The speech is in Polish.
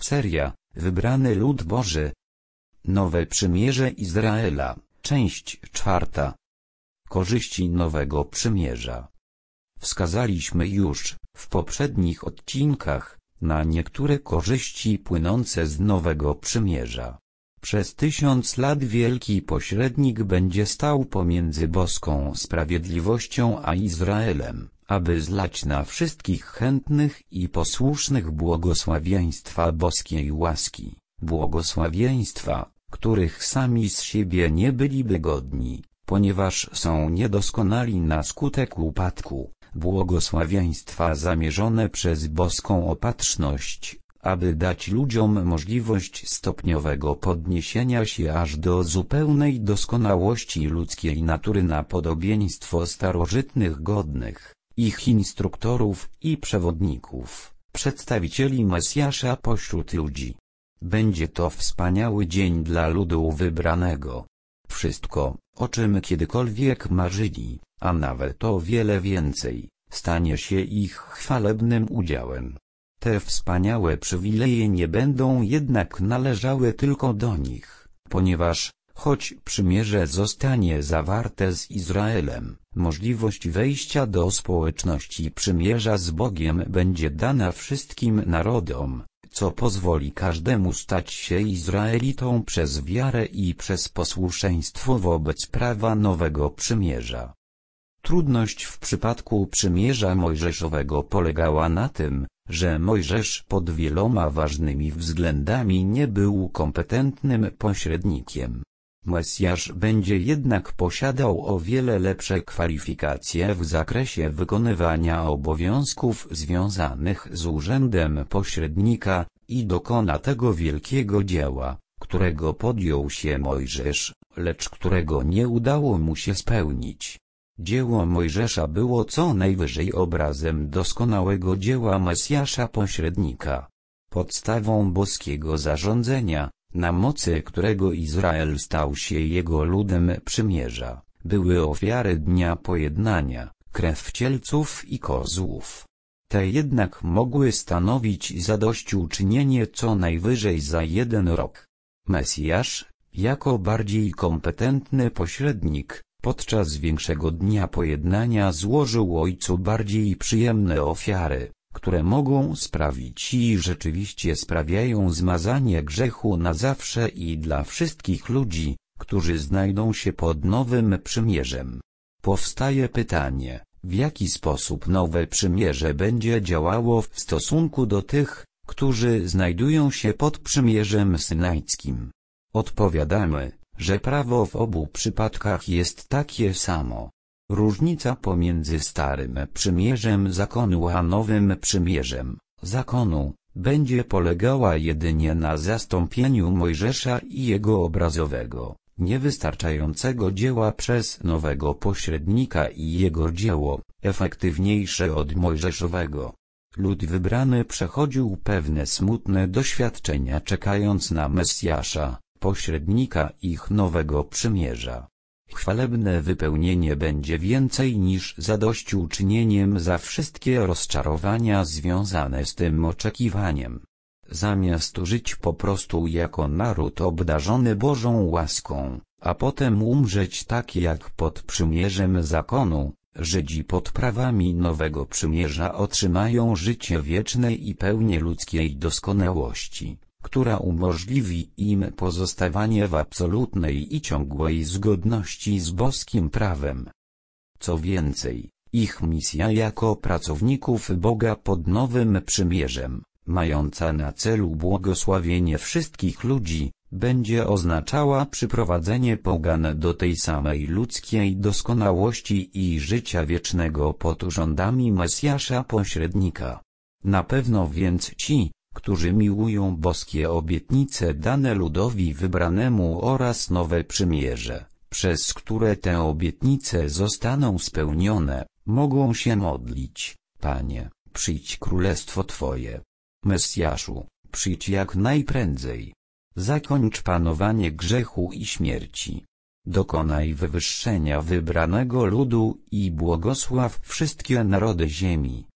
Seria, Wybrany lud Boży. Nowe przymierze Izraela, część 4. Korzyści nowego przymierza. Wskazaliśmy już, w poprzednich odcinkach, na niektóre korzyści płynące z nowego przymierza. Przez 1000 lat wielki pośrednik będzie stał pomiędzy boską sprawiedliwością a Izraelem, aby zlać na wszystkich chętnych i posłusznych błogosławieństwa boskiej łaski, błogosławieństwa, których sami z siebie nie byliby godni, ponieważ są niedoskonali na skutek upadku, błogosławieństwa zamierzone przez boską opatrzność, aby dać ludziom możliwość stopniowego podniesienia się aż do zupełnej doskonałości ludzkiej natury na podobieństwo starożytnych godnych, ich instruktorów i przewodników, przedstawicieli Mesjasza pośród ludzi. Będzie to wspaniały dzień dla ludu wybranego. Wszystko, o czym kiedykolwiek marzyli, a nawet o wiele więcej, stanie się ich chwalebnym udziałem. Te wspaniałe przywileje nie będą jednak należały tylko do nich, ponieważ, choć przymierze zostanie zawarte z Izraelem, możliwość wejścia do społeczności przymierza z Bogiem będzie dana wszystkim narodom, co pozwoli każdemu stać się Izraelitą przez wiarę i przez posłuszeństwo wobec prawa nowego przymierza. Trudność w przypadku przymierza mojżeszowego polegała na tym, że Mojżesz pod wieloma ważnymi względami nie był kompetentnym pośrednikiem. Mesjasz będzie jednak posiadał o wiele lepsze kwalifikacje w zakresie wykonywania obowiązków związanych z urzędem pośrednika i dokona tego wielkiego dzieła, którego podjął się Mojżesz, lecz którego nie udało mu się spełnić. Dzieło Mojżesza było co najwyżej obrazem doskonałego dzieła Mesjasza pośrednika. Podstawą boskiego zarządzenia, na mocy którego Izrael stał się jego ludem przymierza, były ofiary Dnia Pojednania, krew cielców i kozłów. Te jednak mogły stanowić zadośćuczynienie co najwyżej za 1 rok. Mesjasz, jako bardziej kompetentny pośrednik, podczas większego Dnia Pojednania złożył Ojcu bardziej przyjemne ofiary, które mogą sprawić i rzeczywiście sprawiają zmazanie grzechu na zawsze i dla wszystkich ludzi, którzy znajdą się pod nowym przymierzem. Powstaje pytanie, w jaki sposób nowe przymierze będzie działało w stosunku do tych, którzy znajdują się pod przymierzem synajskim. Odpowiadamy, że prawo w obu przypadkach jest takie samo. Różnica pomiędzy starym przymierzem zakonu a nowym przymierzem zakonu będzie polegała jedynie na zastąpieniu Mojżesza i jego obrazowego, niewystarczającego dzieła przez nowego pośrednika i jego dzieło, efektywniejsze od mojżeszowego. Lud wybrany przechodził pewne smutne doświadczenia czekając na Mesjasza, pośrednika ich nowego przymierza. Chwalebne wypełnienie będzie więcej niż zadośćuczynieniem za wszystkie rozczarowania związane z tym oczekiwaniem. Zamiast żyć po prostu jako naród obdarzony Bożą łaską, a potem umrzeć tak jak pod przymierzem zakonu, Żydzi pod prawami nowego przymierza otrzymają życie wieczne i pełnię ludzkiej doskonałości, która umożliwi im pozostawanie w absolutnej i ciągłej zgodności z boskim prawem. Co więcej, ich misja jako pracowników Boga pod nowym przymierzem, mająca na celu błogosławienie wszystkich ludzi, będzie oznaczała przyprowadzenie pogan do tej samej ludzkiej doskonałości i życia wiecznego pod rządami Mesjasza pośrednika. Na pewno więc ci, którzy miłują boskie obietnice dane ludowi wybranemu oraz nowe przymierze, przez które te obietnice zostaną spełnione, mogą się modlić: Panie, przyjdź królestwo Twoje. Mesjaszu, przyjdź jak najprędzej. Zakończ panowanie grzechu i śmierci. Dokonaj wywyższenia wybranego ludu i błogosław wszystkie narody ziemi.